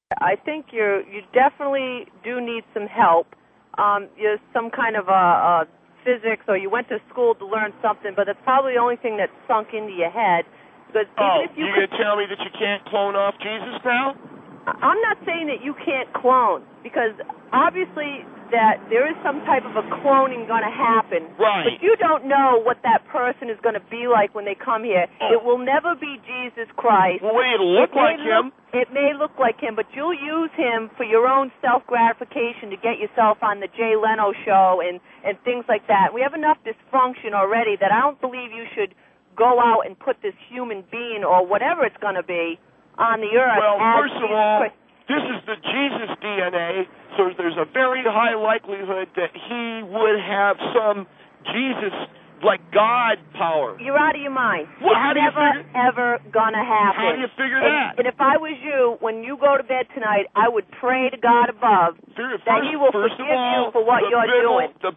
I think you definitely do need some help. You're some kind of a physics, or you went to school to learn something, but that's probably the only thing that's sunk into your head. Because even if you're going to tell me that you can't clone off Jesus now? I'm not saying that you can't clone, because obviously that there is some type of a cloning going to happen. Right. But you don't know what that person is going to be like when they come here. Oh. It will never be Jesus Christ. Well, it'll look like him. It may look like him, but you'll use him for your own self-gratification to get yourself on the Jay Leno show and things like that. We have enough dysfunction already that I don't believe you should go out and put this human being or whatever it's going to be on the earth. Well, first of all, this is the Jesus DNA, so there's a very high likelihood that he would have some Jesus, like God power. You're out of your mind. Well, it's never, ever gonna happen. How do you figure that? And if I was you, when you go to bed tonight, I would pray to God above that he will forgive you for what you're doing. The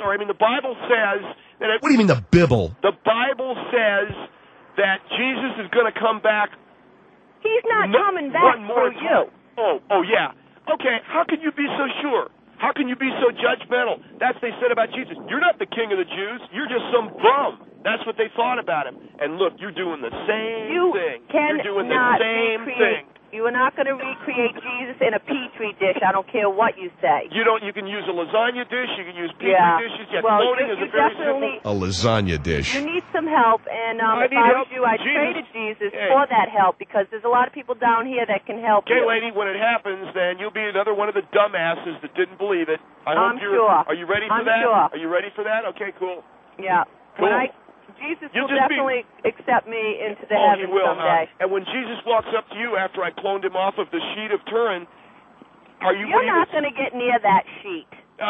Bible says that... What do you mean the Bible? The Bible says that Jesus is going to come back. He's not coming back for you. Oh, yeah. Okay, how can you be so sure? How can you be so judgmental? That's what they said about Jesus. You're not the king of the Jews. You're just some bum. That's what they thought about him. And look, you're doing the same thing. You're doing the same thing. You are not going to recreate Jesus in a Petri dish. I don't care what you say. You can use a lasagna dish. You can use Petri dishes. Yeah, well, cloning is a very simple... A lasagna dish. You need some help, and if I was you, I'd pray to Jesus for that help, because there's a lot of people down here that can help you. Okay, lady, when it happens, then you'll be another one of the dumbasses that didn't believe it. I'm sure. Are you ready for that? Sure. Are you ready for that? Okay, cool. Yeah. Cool. Jesus will definitely accept me into the heavens someday. And when Jesus walks up to you after I cloned him off of the sheet of Turin, You're not going to get near that sheet.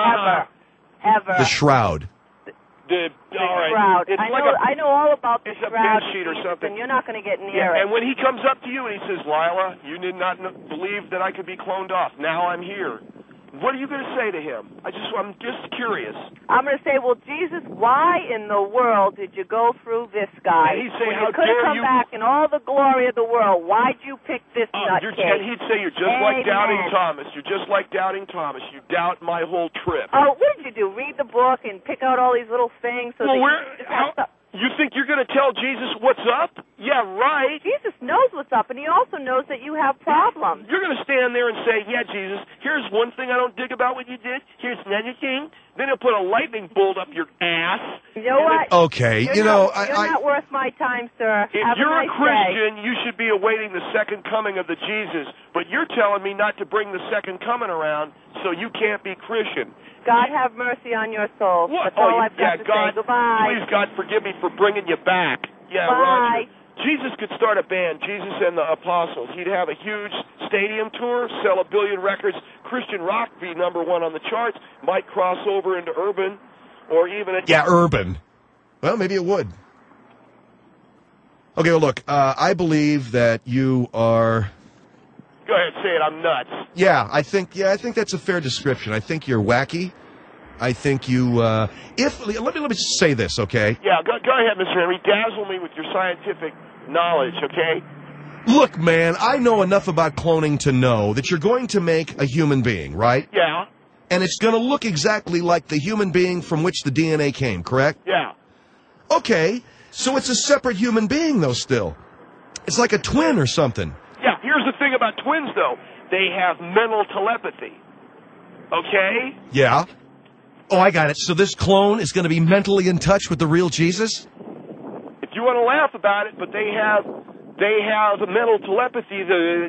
Ever. The shroud. The shroud. I know all about the shroud. It's a sheet or something. And you're not going to get near it. And when he comes up to you and he says, Lila, you did not believe that I could be cloned off. Now I'm here. What are you going to say to him? I'm just curious. I'm going to say, well, Jesus, why in the world did you go through this guy? And he'd say, when how you could have come back in all the glory of the world. Why'd you pick this nutcase? And he'd say, you're just like Doubting Thomas. You're just like Doubting Thomas. You doubt my whole trip. Oh, what did you do? Read the book and pick out all these little things? You think you're going to tell Jesus what's up? Yeah, right. Jesus knows what's up, and he also knows that you have problems. You're going to stand there and say, yeah, Jesus, here's one thing I don't dig about what you did. Here's another thing. Then he'll put a lightning bolt up your ass. You know what? Okay, you're not worth my time, sir. If you're a Christian, you should be awaiting the second coming of the Jesus. But you're telling me not to bring the second coming around, so you can't be Christian. God have mercy on your soul. What? That's all I've got to say. Goodbye. Please, God, forgive me for bringing you back. Yeah, bye. Roger. Jesus could start a band, Jesus and the Apostles. He'd have a huge stadium tour, sell 1 billion records. Christian rock be #1 on the charts. Might cross over into urban, or even... urban. Well, maybe it would. Okay, well, look, I believe that you are... Go ahead, say it. I'm nuts. I think that's a fair description. I think you're wacky. I think you. Let me just say this, okay? Yeah, go ahead, Mr. Henry. Dazzle me with your scientific knowledge, okay? Look, man, I know enough about cloning to know that you're going to make a human being, right? Yeah. And it's going to look exactly like the human being from which the DNA came, correct? Yeah. Okay, so it's a separate human being, though. Still, it's like a twin or something. Yeah, here's the thing about twins, though. They have mental telepathy. Okay? Yeah. Oh, I got it. So this clone is going to be mentally in touch with the real Jesus? If you want to laugh about it, but they have mental telepathy.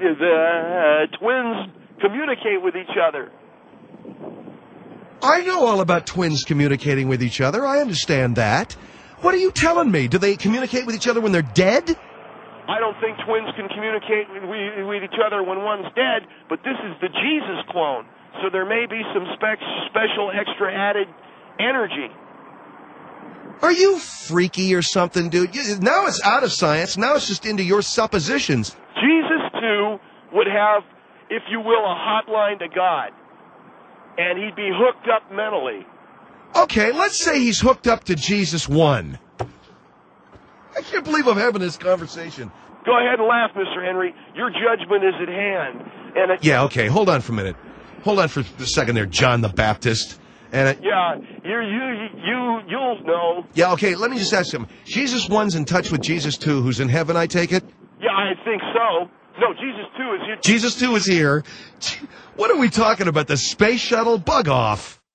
The twins communicate with each other. I know all about twins communicating with each other. I understand that. What are you telling me? Do they communicate with each other when they're dead? I don't think twins can communicate with each other when one's dead, but this is the Jesus clone, so there may be some special extra added energy. Are you freaky or something, dude? Now it's out of science. Now it's just into your suppositions. Jesus, too, would have, if you will, a hotline to God, and he'd be hooked up mentally. Okay, let's say he's hooked up to Jesus 1. I can't believe I'm having this conversation. Go ahead and laugh, Mr. Henry. Your judgment is at hand. And Yeah, okay. Hold on for a minute. Hold on for a second there, John the Baptist. And yeah, you'll know. yeah, okay. Let me just ask him. Jesus 1's in touch with Jesus 2, who's in heaven. I take it. Yeah, I think so. No, Jesus 2 is here. Jesus 2 is here. What are we talking about? The space shuttle? Bug off.